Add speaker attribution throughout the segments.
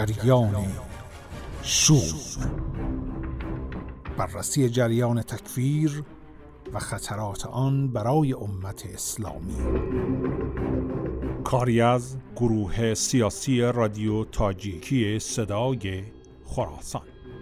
Speaker 1: جریان شوم، بررسی جریان تکفیر و خطرات آن برای امت اسلامی. کاری از گروه سیاسی رادیو تاجیکی صدای خراسان.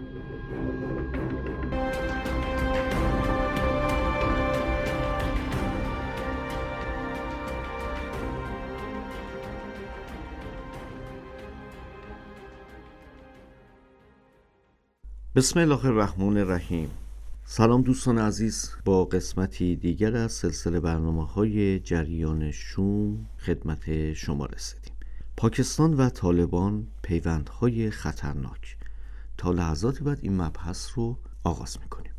Speaker 2: بسم الله الرحمن الرحیم. سلام دوستان عزیز، با قسمتی دیگر از سلسله برنامه‌های جریان شوم خدمت شما رسیدیم. پاکستان و طالبان، پیوندهای خطرناک. تا لحظاتی بعد این مبحث رو آغاز می‌کنیم.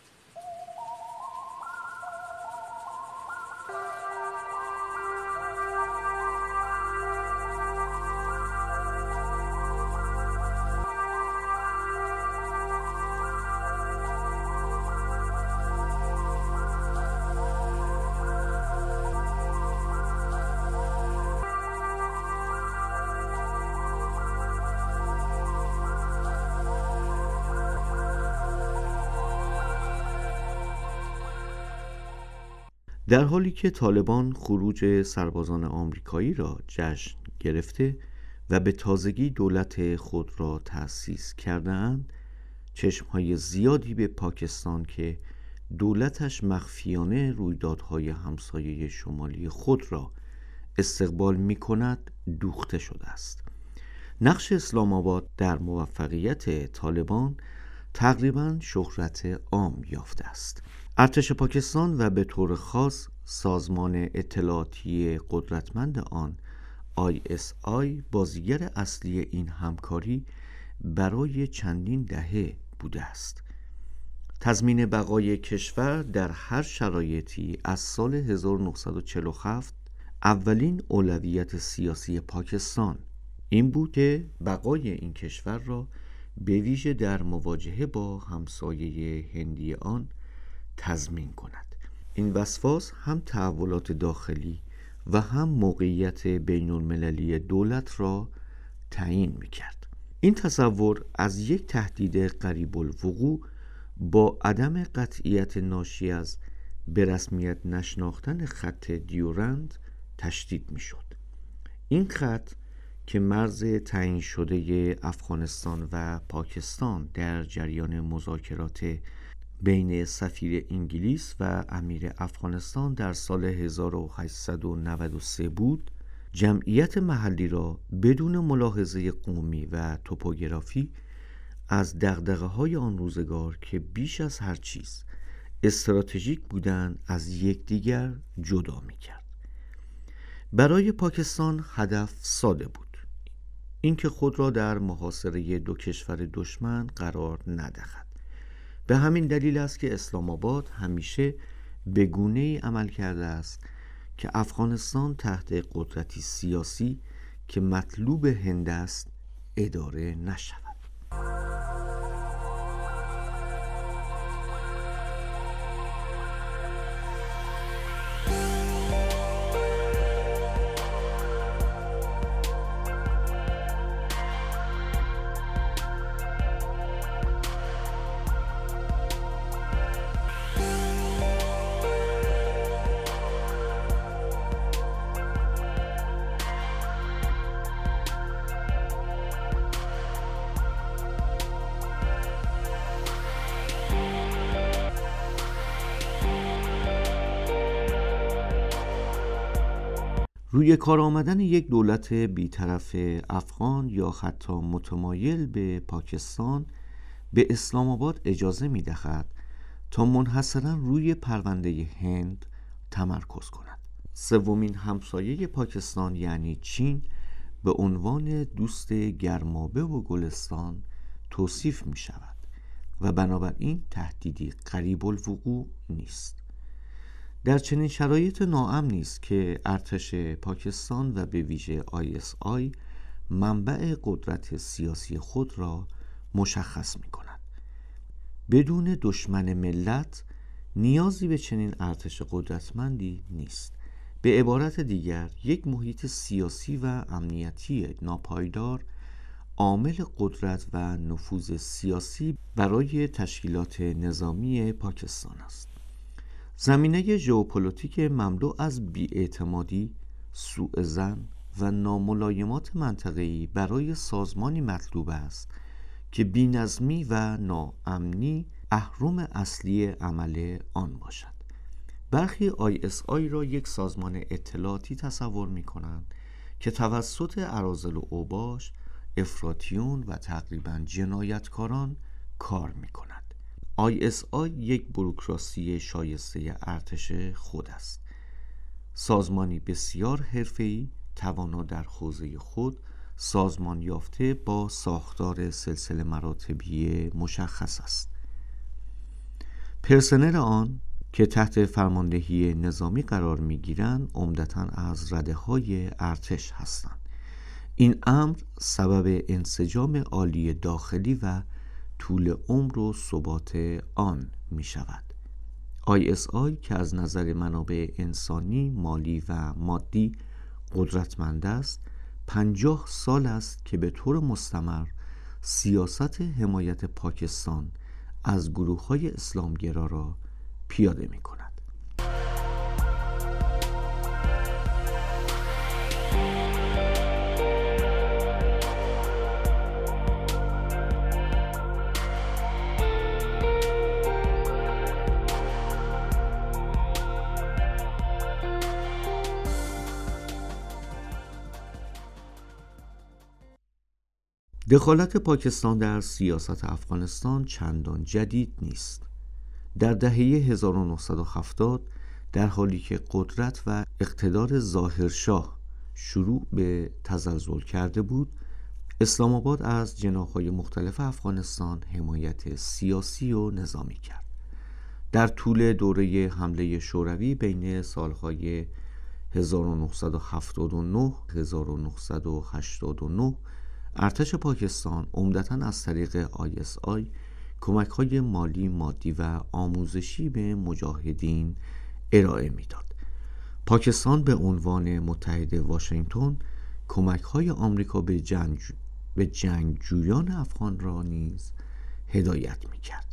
Speaker 2: در حالی که طالبان خروج سربازان آمریکایی را جشن گرفته و به تازگی دولت خود را تأسیس کرده‌اند، چشمهای زیادی به پاکستان که دولتش مخفیانه رویدادهای همسایه شمالی خود را استقبال می‌کند دوخته شده است. نقش اسلام آباد در موفقیت طالبان تقریباً شهرت عام یافته است. ارتش پاکستان و به طور خاص سازمان اطلاعاتی قدرتمند آن ISI بازیگر اصلی این همکاری برای چندین دهه بوده است. تضمین بقای کشور در هر شرایطی از سال 1947 اولین اولویت سیاسی پاکستان این بود که بقای این کشور را به ویژه در مواجهه با همسایه هندی آن تضمین کند. این وسواس هم تحولات داخلی و هم موقعیت بین المللی دولت را تعیین می‌کرد. این تصور از یک تهدید قریب الوقوع با عدم قطعیت ناشی از به رسمیت نشناختن خط دیورند تشدید می‌شد. این خط که مرز تعیین شده افغانستان و پاکستان در جریان مذاکرات بین سفیر انگلیس و امیر افغانستان در سال 1893 بود، جمعیت محلی را بدون ملاحظه قومی و توپوگرافی از دغدغه‌های آن روزگار که بیش از هر چیز استراتژیک بودند از یکدیگر جدا می‌کرد. برای پاکستان هدف ساده بود: اینکه خود را در محاصره دو کشور دشمن قرار ندهد. به همین دلیل است که اسلام آباد همیشه به گونه‌ای عمل کرده است که افغانستان تحت قدرتی سیاسی که مطلوب هند است اداره نشود. روی کار آمدن یک دولت بی‌طرف افغان یا حتی متمایل به پاکستان به اسلام آباد اجازه می‌دهد تا منحصراً روی پرونده هند تمرکز کند. سومین همسایه پاکستان یعنی چین به عنوان دوست گرمابه و گلستان توصیف می‌شود و بنابراین تهدیدی قریب الوقوع نیست. در چنین شرایط ناامنی است که ارتش پاکستان و به ویژه ISI منبع قدرت سیاسی خود را مشخص می‌کند. بدون دشمن ملت نیازی به چنین ارتش قدرتمندی نیست. به عبارت دیگر، یک محیط سیاسی و امنیتی ناپایدار عامل قدرت و نفوذ سیاسی برای تشکیلات نظامی پاکستان است. زمینه ژئوپلیتیک مملو از بی‌اعتمادی، سوء ظن و ناملایمات منطقه‌ای برای سازمانی مطلوب است که بی‌نظمی و ناامنی اهرم اصلی عمل آن باشد. برخی ISI را یک سازمان اطلاعاتی تصور می‌کنند که توسط اراذل و اوباش، افراطیون و تقریباً جنایتکاران کار می‌کند. ISI یک بوروکراسی شایسته ارتش خود است. سازمانی بسیار حرفه‌ای، توانا در حوزه خود، سازمان یافته با ساختار سلسله مراتبی مشخص است. پرسنل آن که تحت فرماندهی نظامی قرار می‌گیرند عمدتاً از رده‌های ارتش هستند. این امر سبب انسجام عالی داخلی و طول عمر و ثبات آن می شود. ISI که از نظر منابع انسانی، مالی و مادی قدرتمند است، 50 سال است که به طور مستمر سیاست حمایت پاکستان از گروه‌های اسلامگرا را پیاده می کند. دخالت پاکستان در سیاست افغانستان چندان جدید نیست. در دهه 1970 در حالی که قدرت و اقتدار ظاهرشاه شروع به تزلزل کرده بود، اسلام آباد از جناح‌های مختلف افغانستان حمایت سیاسی و نظامی کرد. در طول دوره حمله شوروی بین سالهای 1979 1989 ارتش پاکستان عمدتاً از طریق ISI کمک‌های مالی، مادی و آموزشی به مجاهدین ارائه می‌داد. پاکستان به عنوان متحد واشنگتن کمک‌های آمریکا به جنگجویان افغان را نیز هدایت می‌کرد.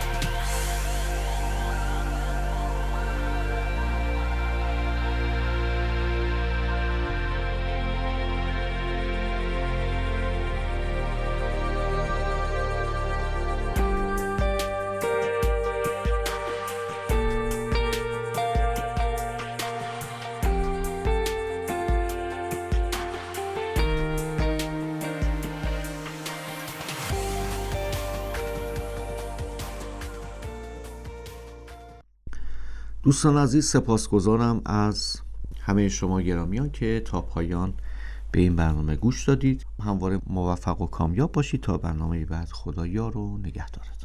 Speaker 2: دوستان عزیز، سپاسگزارم از همه شما گرامیان که تا پایان به این برنامه گوش دادید. همواره موفق و کامیاب باشید. تا برنامه بعد، خدا یار و نگهدارتون.